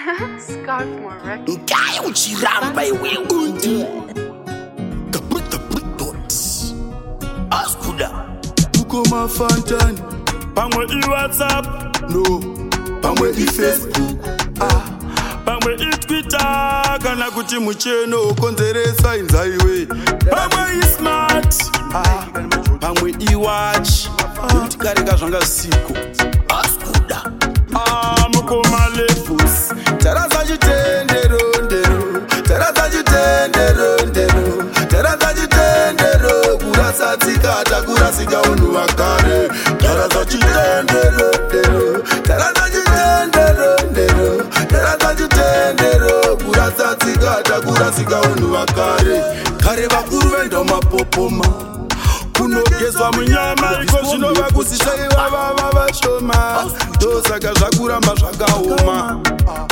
Scarf more record. Ngai uchiramba iwe undi Askuda Uko mafantani Pamwe WhatsApp No Pamwe Facebook Pamwe Twitter kana kuti mucheno konzeresa inzaiwe Pamwe smart Pamwe watch Kuti kareka zvanga siko Askuda mukoma lefus Taraza chitendero ndero Taraza chitendero ndero Taraza chitendero kurasa tsikata kurasika unhu wakare Taraza chitendero ndero Taraza chitendero ndero Taraza chitendero kurasa tsikata kurasika unhu wakare Kare vakuru venda mapopoma kunogezwa munyama iko zvinova kusisaiva vava vashoma ndosaka zvakuramba zvakaoma